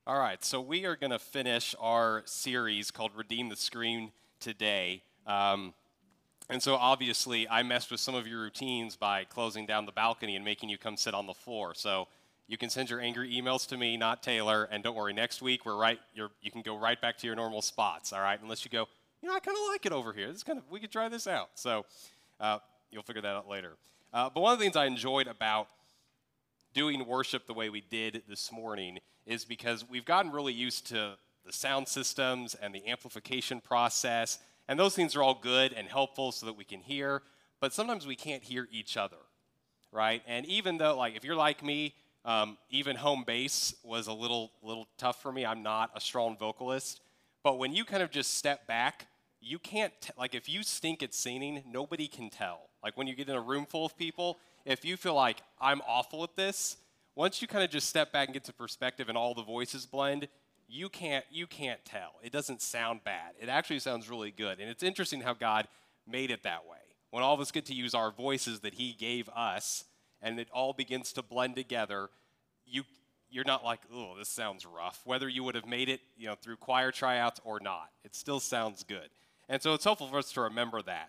All right, so we are going to finish our series called Redeem the Screen today. And so obviously, I messed with some of your routines by closing down the balcony and making you come sit on the floor. So you can send your angry emails to me, not Taylor. And don't worry, next week you can go right back to your normal spots. All right, unless you go, I kind of like it over here. We could try this out. So you'll figure that out later. But one of the things I enjoyed about doing worship the way we did this morning is because we've gotten really used to the sound systems and the amplification process, and those things are all good and helpful so that we can hear, but sometimes we can't hear each other, right? And even though, like, if you're like me, even home bass was a little tough for me. I'm not a strong vocalist, but when you kind of just step back, you can't, like, if you stink at singing, nobody can tell. Like, when you get in a room full of people, if you feel like I'm awful at this, once you kind of just step back and get to perspective and all the voices blend, you can't tell. It doesn't sound bad. It actually sounds really good. And it's interesting how God made it that way. When all of us get to use our voices that he gave us and it all begins to blend together, you're not like, oh, this sounds rough. Whether you would have made it, through choir tryouts or not, it still sounds good. And so it's helpful for us to remember that.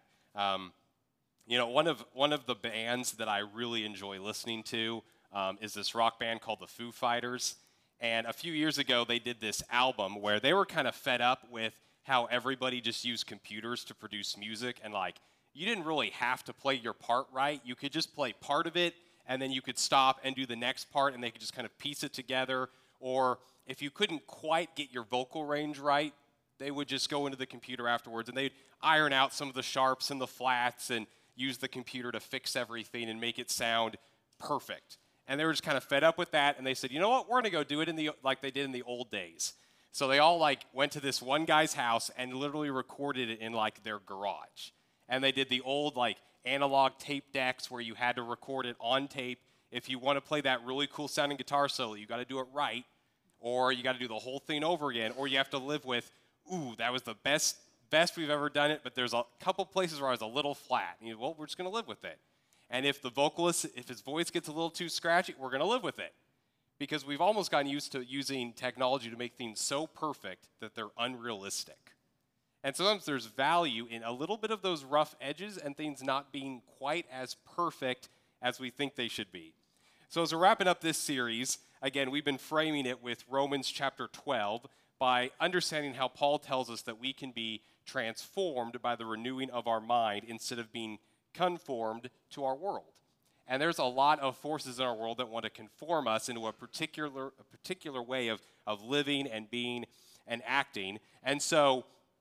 One of the bands that I really enjoy listening to is this rock band called the Foo Fighters. And a few years ago, they did this album where they were kind of fed up with how everybody just used computers to produce music. And, like, you didn't really have to play your part right. You could just play part of it, and then you could stop and do the next part, and they could just kind of piece it together. Or if you couldn't quite get your vocal range right, they would just go into the computer afterwards, and they'd iron out some of the sharps and the flats and use the computer to fix everything and make it sound perfect. And they were just kind of fed up with that, and they said, you know what, we're going to go do it like they did in the old days. So they all went to this one guy's house and literally recorded it in their garage. And they did the old analog tape decks where you had to record it on tape. If you want to play that really cool sounding guitar solo, you got to do it right, or you got to do the whole thing over again, or you have to live with, ooh, that was the best we've ever done it, but there's a couple places where I was a little flat. And well, we're just going to live with it. And if the vocalist, if his voice gets a little too scratchy, we're going to live with it. Because we've almost gotten used to using technology to make things so perfect that they're unrealistic. And sometimes there's value in a little bit of those rough edges and things not being quite as perfect as we think they should be. So as we're wrapping up this series, again, we've been framing it with Romans chapter 12 by understanding how Paul tells us that we can be transformed by the renewing of our mind instead of being conformed to our world. And there's a lot of forces in our world that want to conform us into a particular way of living and being and acting. And so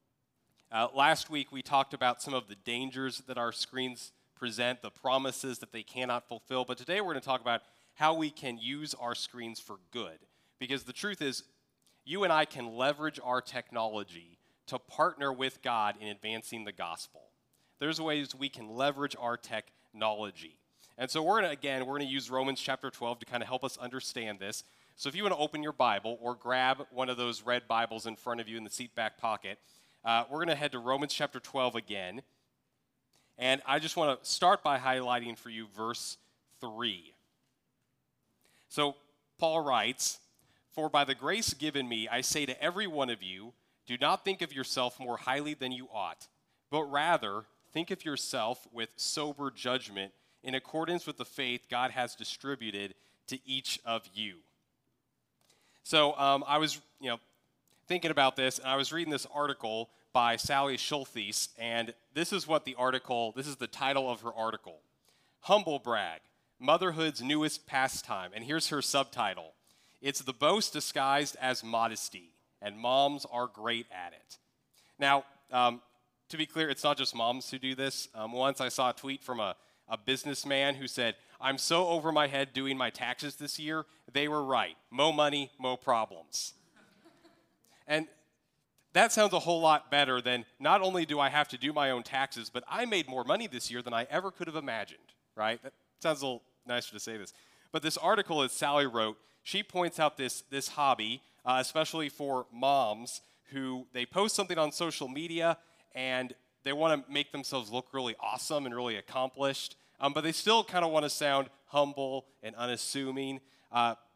last week we talked about some of the dangers that our screens present, the promises that they cannot fulfill. But today we're going to talk about how we can use our screens for good. Because the truth is, you and I can leverage our technology to partner with God in advancing the gospel. There's ways we can leverage our technology. And so we're going to use Romans chapter 12 to kind of help us understand this. So if you want to open your Bible or grab one of those red Bibles in front of you in the seat back pocket, we're going to head to Romans chapter 12 again. And I just want to start by highlighting for you verse 3. So Paul writes, "For by the grace given me, I say to every one of you, do not think of yourself more highly than you ought, but rather think of yourself with sober judgment in accordance with the faith God has distributed to each of you." So I was, thinking about this, and I was reading this article by Sally Schultheis, and this is the title of her article: "Humble Brag, Motherhood's Newest Pastime." And here's her subtitle: "It's the boast disguised as modesty, and moms are great at it." Now, to be clear, it's not just moms who do this. Once I saw a tweet from a businessman who said, "I'm so over my head doing my taxes this year, they were right. Mo money, mo problems." And that sounds a whole lot better than, not only do I have to do my own taxes, but I made more money this year than I ever could have imagined, right? That sounds a little nicer to say this. But this article that Sally wrote, she points out this hobby, especially for moms who they post something on social media and they want to make themselves look really awesome and really accomplished, but they still kind of want to sound humble and unassuming.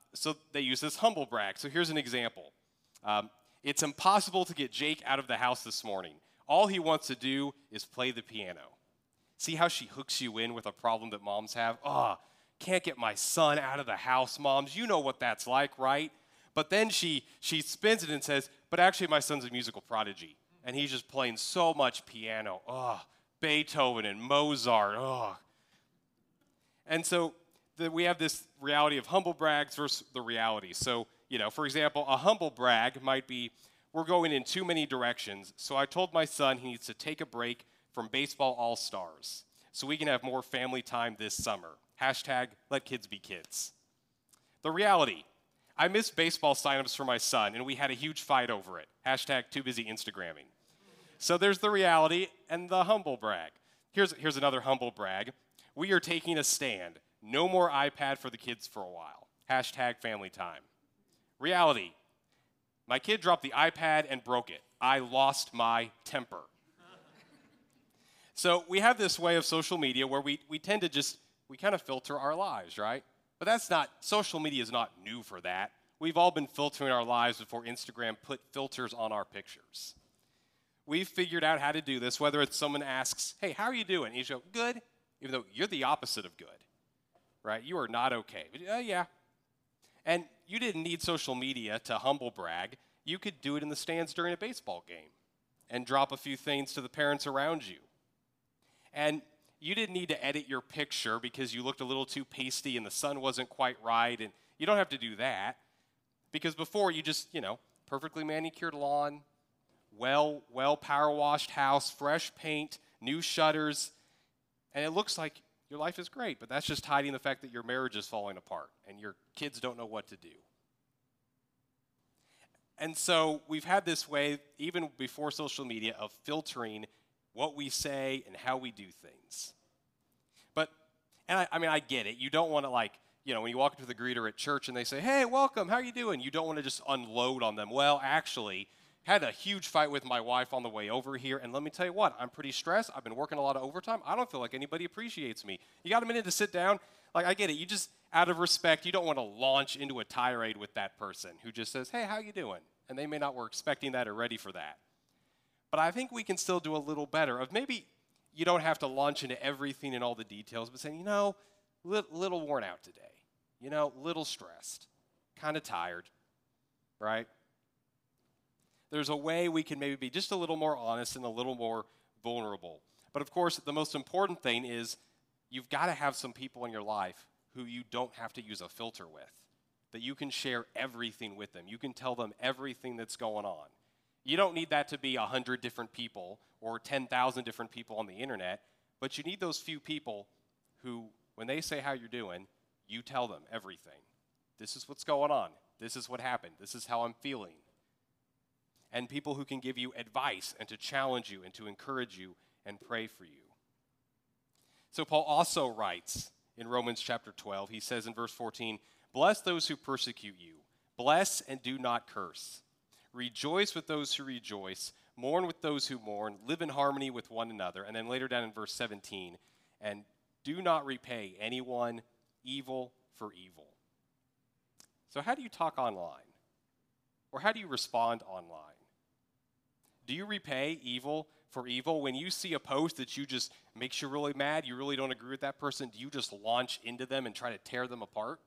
so they use this humble brag. So here's an example. It's impossible to get Jake out of the house this morning. All he wants to do is play the piano. See how she hooks you in with a problem that moms have? Can't get my son out of the house, moms. You know what that's like, right? But then she spins it and says, but actually my son's a musical prodigy, and he's just playing so much piano. Beethoven and Mozart. And so we have this reality of humble brags versus the reality. So, for example, a humble brag might be, we're going in too many directions, so I told my son he needs to take a break from baseball all-stars so we can have more family time this summer. Hashtag let kids be kids. The reality, I missed baseball signups for my son, and we had a huge fight over it. Hashtag too busy Instagramming. So there's the reality and the humble brag. Here's another humble brag. We are taking a stand. No more iPad for the kids for a while. Hashtag family time. Reality, my kid dropped the iPad and broke it. I lost my temper. So we have this way of social media where we tend to we kind of filter our lives, right? But social media is not new for that. We've all been filtering our lives before Instagram put filters on our pictures. We've figured out how to do this, whether it's someone asks, hey, how are you doing? And you go, good, even though you're the opposite of good, right? You are not okay. But, yeah. And you didn't need social media to humble brag. You could do it in the stands during a baseball game and drop a few things to the parents around you. And you didn't need to edit your picture because you looked a little too pasty and the sun wasn't quite right. And you don't have to do that because before you just, perfectly manicured lawn, well power washed house, fresh paint, new shutters. And it looks like your life is great, but that's just hiding the fact that your marriage is falling apart and your kids don't know what to do. And so we've had this way, even before social media, of filtering what we say and how we do things. I get it. You don't want to when you walk up to the greeter at church and they say, hey, welcome, how are you doing? You don't want to just unload on them. Well, actually, had a huge fight with my wife on the way over here, and let me tell you what, I'm pretty stressed. I've been working a lot of overtime. I don't feel like anybody appreciates me. You got a minute to sit down? I get it. You just, out of respect, you don't want to launch into a tirade with that person who just says, hey, how you doing? And they may not were expecting that or ready for that. But I think we can still do a little better of maybe you don't have to launch into everything and all the details, but saying, little worn out today, little stressed, kind of tired, right? There's a way we can maybe be just a little more honest and a little more vulnerable. But of course, the most important thing is you've got to have some people in your life who you don't have to use a filter with, that you can share everything with them. You can tell them everything that's going on. You don't need that to be 100 different people or 10,000 different people on the internet, but you need those few people who, when they say how you're doing, you tell them everything. This is what's going on. This is what happened. This is how I'm feeling. And people who can give you advice and to challenge you and to encourage you and pray for you. So Paul also writes in Romans chapter 12, he says in verse 14, bless those who persecute you. Bless and do not curse. Rejoice with those who rejoice. Mourn with those who mourn. Live in harmony with one another. And then later down in verse 17, and do not repay anyone evil for evil. So how do you talk online? Or how do you respond online? Do you repay evil for evil? When you see a post that just makes you really mad, you really don't agree with that person, do you just launch into them and try to tear them apart?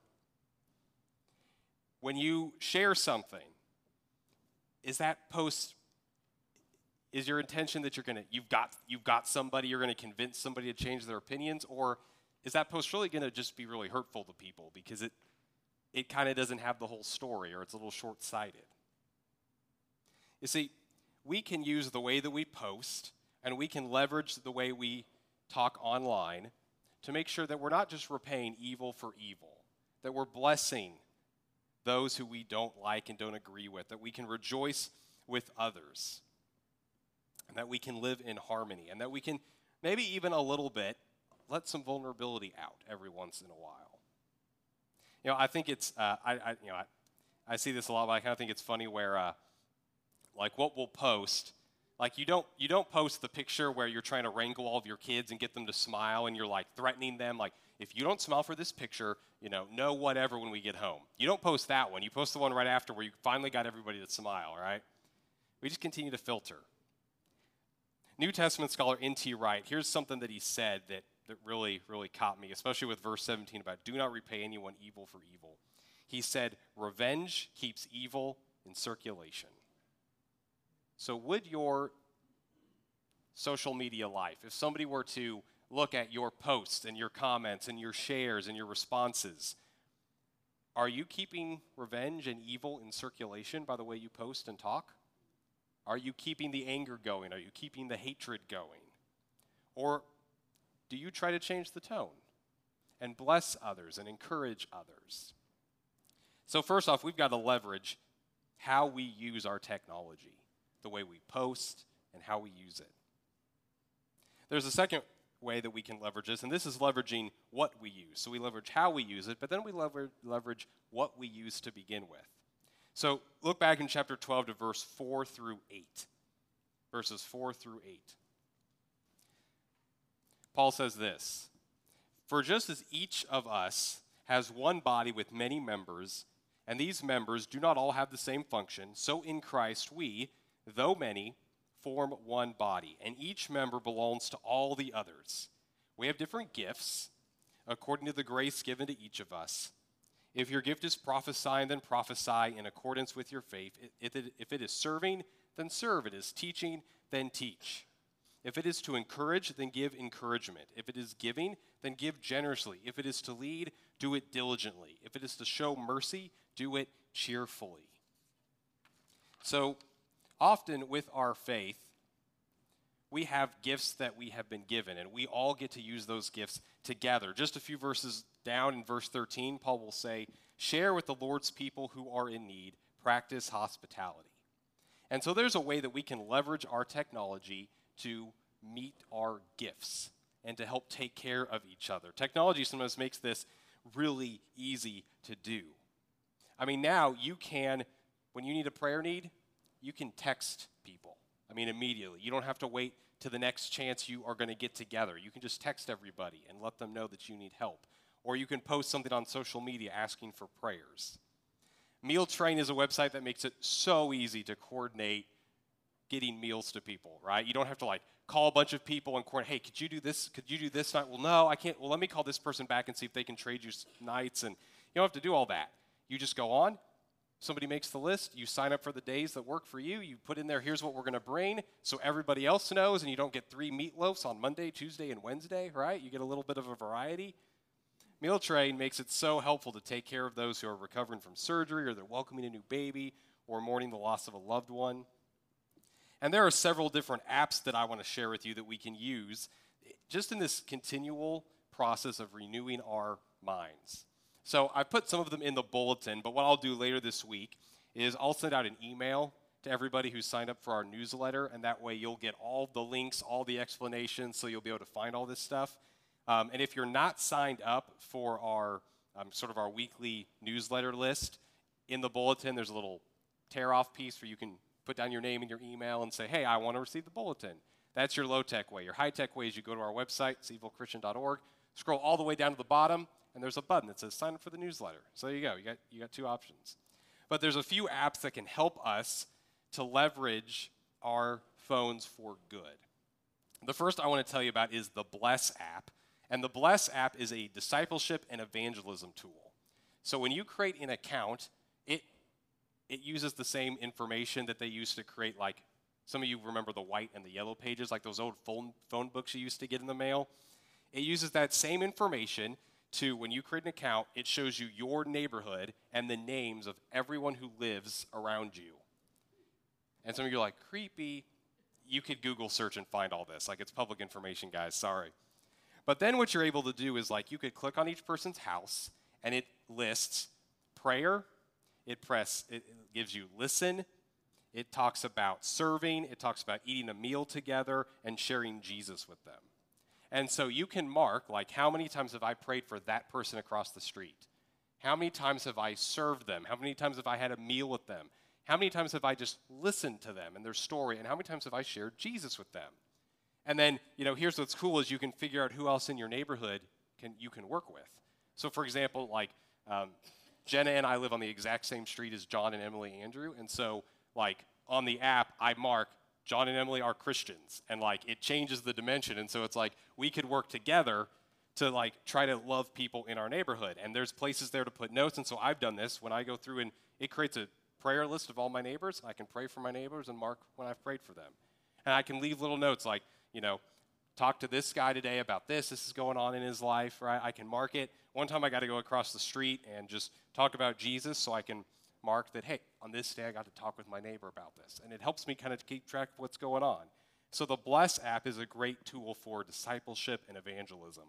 When you share something, is that post, is your intention that you've got somebody, you're going to convince somebody to change their opinions, or is that post really going to just be really hurtful to people because it kind of doesn't have the whole story, or it's a little short-sighted? You see, we can use the way that we post, and we can leverage the way we talk online to make sure that we're not just repaying evil for evil, that we're blessing those who we don't like and don't agree with, that we can rejoice with others, and that we can live in harmony, and that we can maybe even a little bit let some vulnerability out every once in a while. I think it's, I see this a lot, but I kind of think it's funny where, what we'll post, you don't post the picture where you're trying to wrangle all of your kids and get them to smile and you're threatening them, if you don't smile for this picture, no whatever when we get home. You don't post that one. You post the one right after where you finally got everybody to smile, right? We just continue to filter. New Testament scholar N.T. Wright, here's something that he said that really, really caught me, especially with verse 17 about do not repay anyone evil for evil. He said, revenge keeps evil in circulation. So would your social media life, if somebody were to look at your posts and your comments and your shares and your responses, are you keeping revenge and evil in circulation by the way you post and talk? Are you keeping the anger going? Are you keeping the hatred going? Or do you try to change the tone and bless others and encourage others? So first off, we've got to leverage how we use our technology, the way we post and how we use it. There's a second way that we can leverage this, and this is leveraging what we use. So we leverage how we use it, but then we leverage what we use to begin with. So look back in chapter 12 to verse 4 through 8. Verses 4 through 8. Paul says this, "For just as each of us has one body with many members, and these members do not all have the same function, so in Christ we, though many, form one body, and each member belongs to all the others. We have different gifts according to the grace given to each of us. If your gift is prophesying, then prophesy in accordance with your faith. If it is serving, then serve. If it is teaching, then teach. If it is to encourage, then give encouragement. If it is giving, then give generously. If it is to lead, do it diligently. If it is to show mercy, do it cheerfully." So often with our faith, we have gifts that we have been given, and we all get to use those gifts together. Just a few verses down in verse 13, Paul will say, "Share with the Lord's people who are in need, practice hospitality." And so there's a way that we can leverage our technology to meet our gifts and to help take care of each other. Technology sometimes makes this really easy to do. I mean, now you can, when you need a prayer need, you can text people. I mean, immediately. You don't have to wait to the next chance you are going to get together. You can just text everybody and let them know that you need help. Or you can post something on social media asking for prayers. Meal Train is a website that makes it so easy to coordinate getting meals to people, right? You don't have to call a bunch of people and coordinate, hey, could you do this? Could you do this night? Well, no, I can't. Well, let me call this person back and see if they can trade you nights. And you don't have to do all that. You just go on. Somebody makes the list. You sign up for the days that work for you. You put in there, here's what we're going to bring, so everybody else knows, and you don't get 3 meatloafs on Monday, Tuesday, and Wednesday, right? You get a little bit of a variety. Meal Train makes it so helpful to take care of those who are recovering from surgery, or they're welcoming a new baby, or mourning the loss of a loved one. And there are several different apps that I want to share with you that we can use just in this continual process of renewing our minds. So I put some of them in the bulletin, but what I'll do later this week is I'll send out an email to everybody who's signed up for our newsletter, and that way you'll get all the links, all the explanations, so you'll be able to find all this stuff. And if you're not signed up for our sort of our weekly newsletter list, in the bulletin there's a little tear-off piece where you can put down your name and your email and say, hey, I want to receive the bulletin. That's your low-tech way. Your high-tech way is you go to our website, cvillechristian.org, scroll all the way down to the bottom, and there's a button that says sign up for the newsletter. So there you go. You got 2 options. But there's a few apps that can help us to leverage our phones for good. The first I want to tell you about is the Bless app. And the Bless app is a discipleship and evangelism tool. So when you create an account, it uses the same information that they used to create, like some of you remember the white and the yellow pages, like those old phone books you used to get in the mail. It uses that same information to, when you create an account, it shows you your neighborhood and the names of everyone who lives around you. And some of you are like, creepy. You could Google search and find all this. Like, it's public information, guys, sorry. But then what you're able to do is, like, you could click on each person's house, and it lists prayer, it gives you listen, it talks about serving, it talks about eating a meal together, and sharing Jesus with them. And so you can mark, like, how many times have I prayed for that person across the street? How many times have I served them? How many times have I had a meal with them? How many times have I just listened to them and their story? And how many times have I shared Jesus with them? And then, here's what's cool is you can figure out who else in your neighborhood you can work with. So for example, like Jenna and I live on the exact same street as John and Emily Andrew, and so like on the app I mark John and Emily are Christians, and like it changes the dimension, and so it's like we could work together to like try to love people in our neighborhood. And there's places there to put notes, and so I've done this when I go through and it creates a prayer list of all my neighbors. I can pray for my neighbors and mark when I've prayed for them. And I can leave little notes like, talk to this guy today about this. This is going on in his life, right? I can mark it. One time I got to go across the street and just talk about Jesus, so I can mark that, hey, on this day I got to talk with my neighbor about this. And it helps me kind of keep track of what's going on. So the Bless app is a great tool for discipleship and evangelism.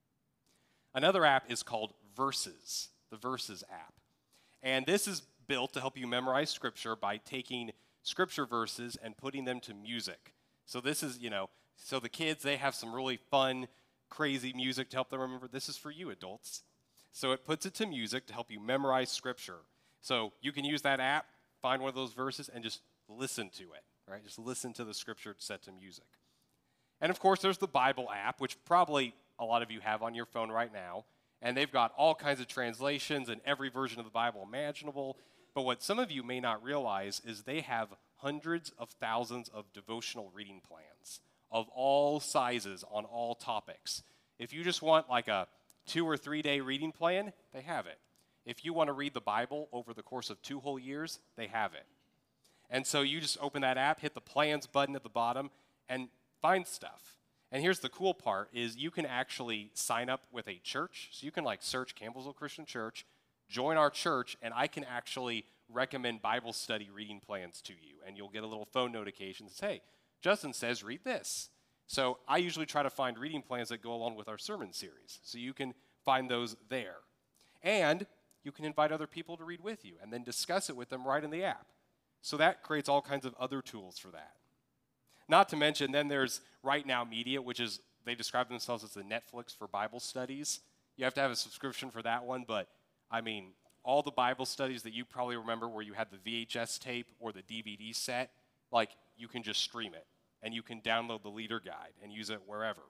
Another app is called Verses, the Verses app. And this is built to help you memorize Scripture by taking Scripture verses and putting them to music. So this is, so the kids, they have some really fun, crazy music to help them remember. This is for you, adults. So it puts it to music to help you memorize Scripture. So you can use that app, find one of those verses, and just listen to it, right? Just listen to the Scripture set to music. And of course, there's the Bible app, which probably a lot of you have on your phone right now. And they've got all kinds of translations and every version of the Bible imaginable. But what some of you may not realize is they have hundreds of thousands of devotional reading plans of all sizes on all topics. If you just want like a 2 or 3 day reading plan, they have it. If you want to read the Bible over the course of 2 whole years, they have it. And so you just open that app, hit the plans button at the bottom, and find stuff. And here's the cool part is you can actually sign up with a church. So you can like search Campbellsville Christian Church, join our church, and I can actually recommend Bible study reading plans to you. And you'll get a little phone notification that says, hey, Justin says read this. So I usually try to find reading plans that go along with our sermon series. So you can find those there. And you can invite other people to read with you and then discuss it with them right in the app. So that creates all kinds of other tools for that. Not to mention, then there's Right Now Media, which is, they describe themselves as the Netflix for Bible studies. You have to have a subscription for that one, but I mean, all the Bible studies that you probably remember where you had the VHS tape or the DVD set, like you can just stream it and you can download the leader guide and use it wherever.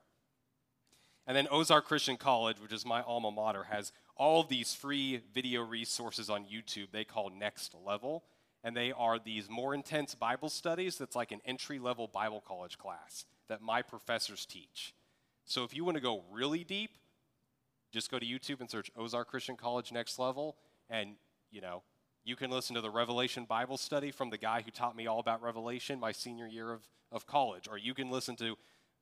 And then Ozark Christian College, which is my alma mater, has all of these free video resources on YouTube they call Next Level. And they are these more intense Bible studies that's like an entry-level Bible college class that my professors teach. So if you want to go really deep, just go to YouTube and search Ozark Christian College Next Level, and you can listen to the Revelation Bible study from the guy who taught me all about Revelation my senior year of college. Or you can listen to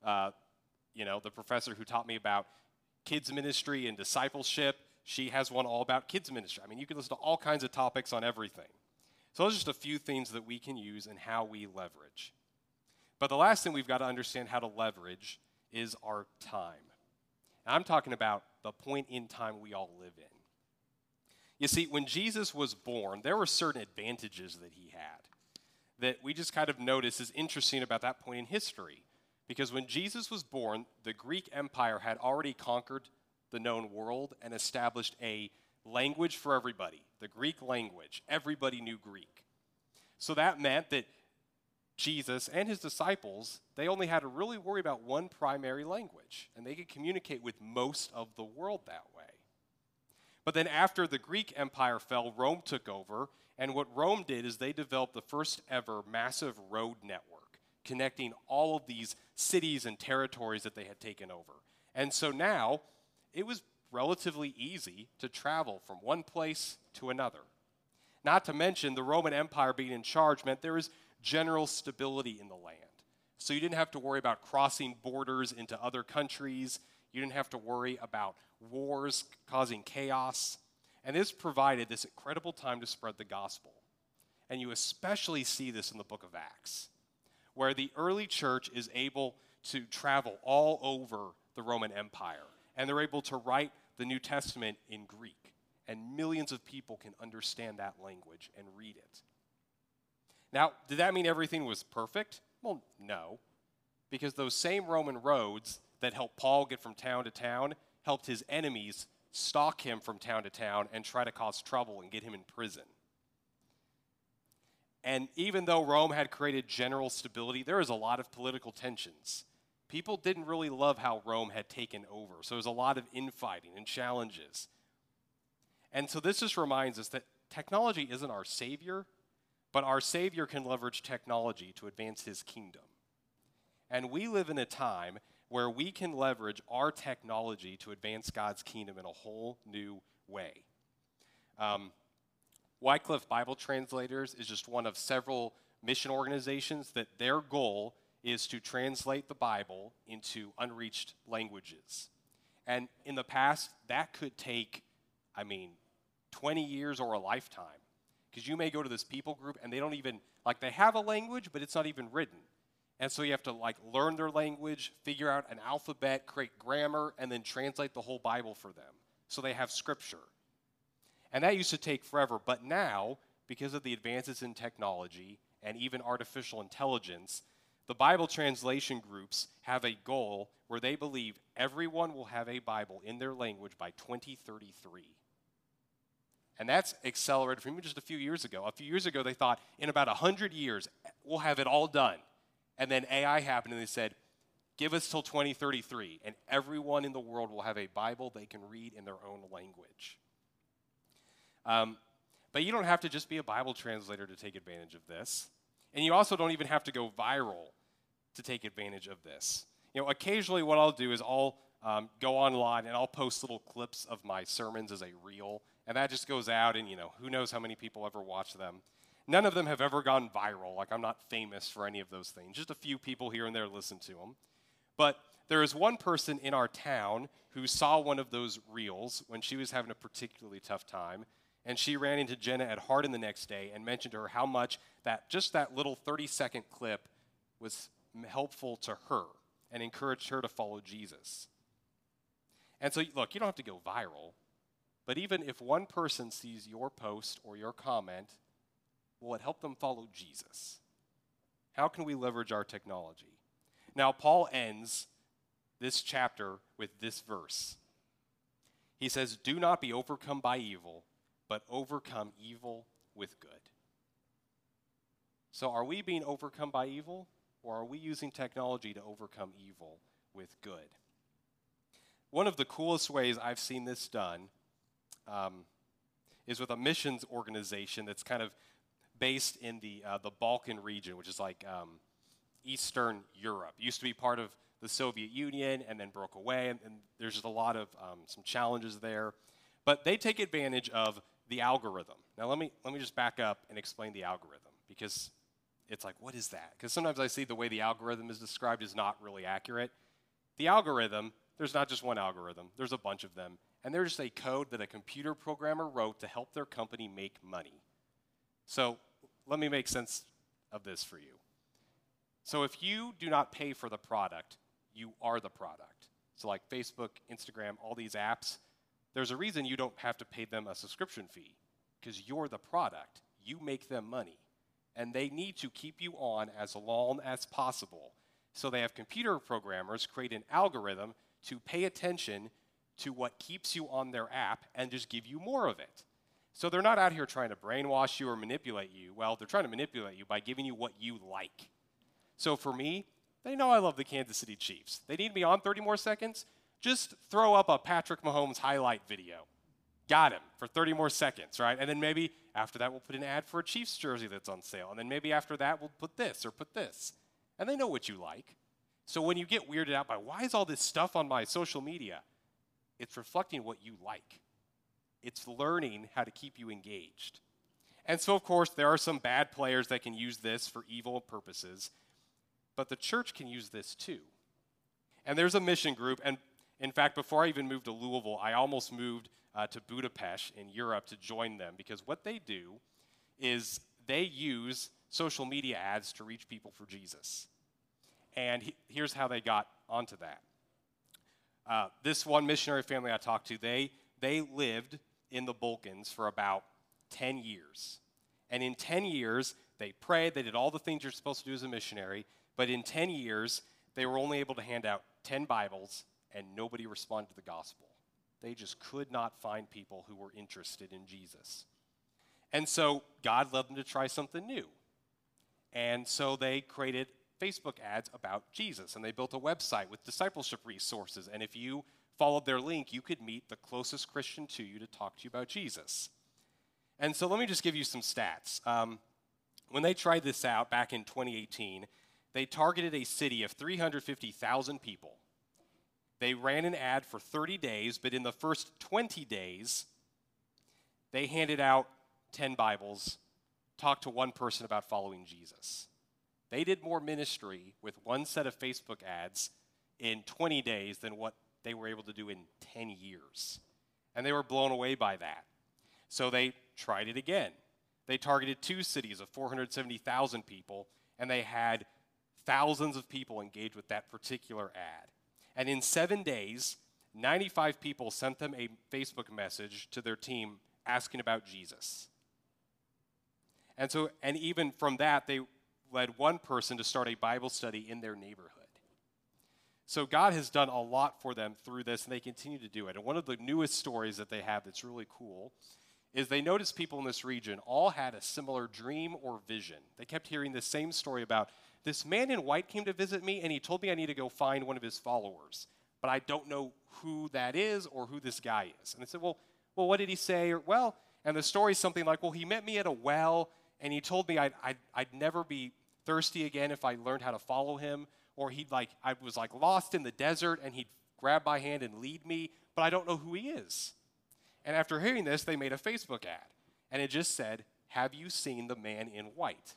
the professor who taught me about kids ministry and discipleship. She has one all about kids ministry. I mean, you can listen to all kinds of topics on everything. So those are just a few things that we can use and how we leverage. But the last thing we've got to understand how to leverage is our time. And I'm talking about the point in time we all live in. You see, when Jesus was born, there were certain advantages that he had that we just kind of notice is interesting about that point in history. Because when Jesus was born, the Greek Empire had already conquered the known world and established a language for everybody, the Greek language. Everybody knew Greek. So that meant that Jesus and his disciples, they only had to really worry about one primary language, and they could communicate with most of the world that way. But then after the Greek Empire fell, Rome took over, and what Rome did is they developed the first ever massive road network, connecting all of these cities and territories that they had taken over. And so now, it was relatively easy to travel from one place to another. Not to mention, the Roman Empire being in charge meant there was general stability in the land. So you didn't have to worry about crossing borders into other countries. You didn't have to worry about wars causing chaos. And this provided this incredible time to spread the gospel. And you especially see this in the book of Acts, where the early church is able to travel all over the Roman Empire. And they're able to write the New Testament in Greek. And millions of people can understand that language and read it. Now, did that mean everything was perfect? Well, no. Because those same Roman roads that helped Paul get from town to town helped his enemies stalk him from town to town and try to cause trouble and get him in prison. And even though Rome had created general stability, there was a lot of political tensions. people didn't really love how Rome had taken over. So there's a lot of infighting and challenges. And so this just reminds us that technology isn't our savior, but our Savior can leverage technology to advance his kingdom. And we live in a time where we can leverage our technology to advance God's kingdom in a whole new way. Wycliffe Bible Translators is just one of several mission organizations that their goal is to translate the Bible into unreached languages. And in the past, that could take, 20 years or a lifetime. Because you may go to this people group and they don't even, they have a language, but it's not even written. And so you have to learn their language, figure out an alphabet, create grammar, and then translate the whole Bible for them. So they have scripture. And that used to take forever. But now, because of the advances in technology and even artificial intelligence, the Bible translation groups have a goal where they believe everyone will have a Bible in their language by 2033. And that's accelerated from even just a few years ago. A few years ago, they thought in about 100 years, we'll have it all done. And then AI happened, and they said, give us till 2033, and everyone in the world will have a Bible they can read in their own language. But you don't have to just be a Bible translator to take advantage of this. And you also don't even have to go viral to take advantage of this. Occasionally what I'll do is I'll go online and I'll post little clips of my sermons as a reel. And that just goes out, and who knows how many people ever watch them. None of them have ever gone viral. I'm not famous for any of those things. Just a few people here and there listen to them. But there is one person in our town who saw one of those reels when she was having a particularly tough time. And she ran into Jenna at Hardin the next day and mentioned to her how much that little 30-second clip was helpful to her and encouraged her to follow Jesus. And so, look, you don't have to go viral. But even if one person sees your post or your comment, will it help them follow Jesus? How can we leverage our technology? Now, Paul ends this chapter with this verse. He says, do not be overcome by evil, but overcome evil with good. So are we being overcome by evil, or are we using technology to overcome evil with good? One of the coolest ways I've seen this done is with a missions organization that's kind of based in the Balkan region, which is Eastern Europe. It used to be part of the Soviet Union and then broke away, and there's just a lot of some challenges there. But they take advantage of the algorithm. Now let me just back up and explain the algorithm, because it's what is that? Because sometimes I see the way the algorithm is described is not really accurate. The algorithm, there's not just one algorithm, there's a bunch of them. And they're just a code that a computer programmer wrote to help their company make money. So let me make sense of this for you. So if you do not pay for the product, you are the product. So Facebook, Instagram, all these apps, there's a reason you don't have to pay them a subscription fee, because you're the product. You make them money. And they need to keep you on as long as possible. So they have computer programmers create an algorithm to pay attention to what keeps you on their app and just give you more of it. So they're not out here trying to brainwash you or manipulate you. Well, they're trying to manipulate you by giving you what you like. So for me, they know I love the Kansas City Chiefs. They need me on 30 more seconds? Just throw up a Patrick Mahomes highlight video. Got him for 30 more seconds, right? And then maybe after that we'll put an ad for a Chiefs jersey that's on sale. And then maybe after that we'll put this or put this. And they know what you like. So when you get weirded out by why is all this stuff on my social media, it's reflecting what you like. It's learning how to keep you engaged. And so, of course, there are some bad players that can use this for evil purposes, but the church can use this too. And there's a mission group, and in fact, before I even moved to Louisville, I almost moved to Budapest in Europe to join them, because what they do is they use social media ads to reach people for Jesus. And here's how they got onto that. This one missionary family I talked to, they lived in the Balkans for about 10 years. And in 10 years, they prayed, they did all the things you're supposed to do as a missionary, but in 10 years, they were only able to hand out 10 Bibles, and nobody responded to the gospel. They just could not find people who were interested in Jesus. And so God led them to try something new. And so they created Facebook ads about Jesus, and they built a website with discipleship resources. And if you followed their link, you could meet the closest Christian to you to talk to you about Jesus. And so let me just give you some stats. When they tried this out back in 2018, they targeted a city of 350,000 people. They ran an ad for 30 days, but in the first 20 days, they handed out 10 Bibles, talked to one person about following Jesus. They did more ministry with one set of Facebook ads in 20 days than what they were able to do in 10 years. And they were blown away by that. So they tried it again. They targeted 2 cities of 470,000 people, and they had thousands of people engaged with that particular ad. And in 7 days, 95 people sent them a Facebook message to their team asking about Jesus. And even from that, they led one person to start a Bible study in their neighborhood. So God has done a lot for them through this, and they continue to do it. And one of the newest stories that they have that's really cool is they noticed people in this region all had a similar dream or vision. They kept hearing the same story about, this man in white came to visit me, and he told me I need to go find one of his followers, but I don't know who that is or who this guy is. And they said, well, what did he say? And the story is something like, well, he met me at a well, and he told me I'd never be thirsty again if I learned how to follow him. Or I was lost in the desert, and he'd grab my hand and lead me, but I don't know who he is. And after hearing this, they made a Facebook ad, and it just said, have you seen the man in white?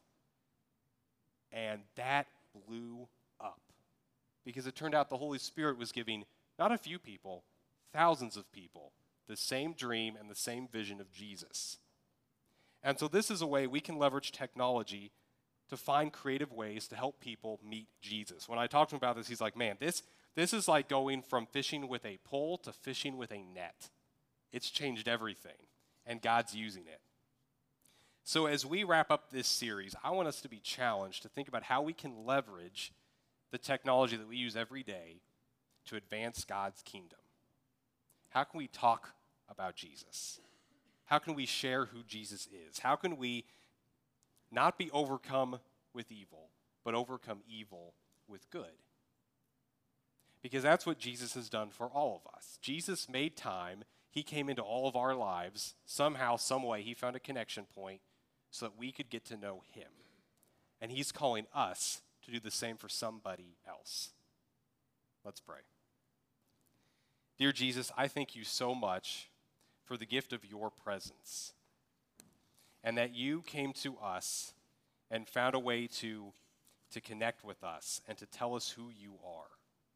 And that blew up, because it turned out the Holy Spirit was giving not a few people, thousands of people, the same dream and the same vision of Jesus. And so this is a way we can leverage technology to find creative ways to help people meet Jesus. When I talked to him about this, he's like, man, this is like going from fishing with a pole to fishing with a net. It's changed everything, and God's using it. So as we wrap up this series, I want us to be challenged to think about how we can leverage the technology that we use every day to advance God's kingdom. How can we talk about Jesus? How can we share who Jesus is? How can we not be overcome with evil, but overcome evil with good? Because that's what Jesus has done for all of us. Jesus made time. He came into all of our lives. Somehow, some way, he found a connection point so that we could get to know him. And he's calling us to do the same for somebody else. Let's pray. Dear Jesus, I thank you so much for the gift of your presence, and that you came to us and found a way to connect with us and to tell us who you are.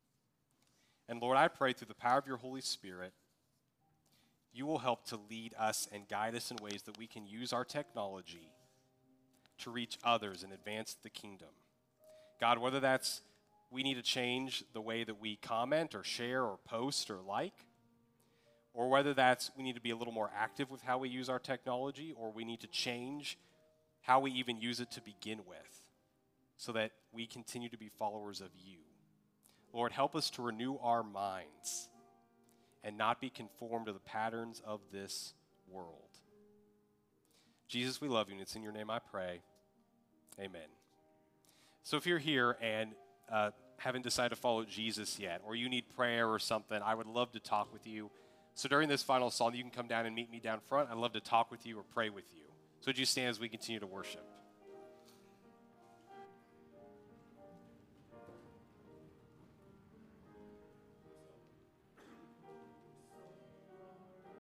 And Lord, I pray through the power of your Holy Spirit, you will help to lead us and guide us in ways that we can use our technology to reach others and advance the kingdom. God, whether that's we need to change the way that we comment or share or post or like, or whether that's we need to be a little more active with how we use our technology, or we need to change how we even use it to begin with so that we continue to be followers of you. Lord, help us to renew our minds and not be conformed to the patterns of this world. Jesus, we love you, and it's in your name I pray. Amen. So if you're here and haven't decided to follow Jesus yet, or you need prayer or something, I would love to talk with you. So during this final song, you can come down and meet me down front. I'd love to talk with you or pray with you. So would you stand as we continue to worship?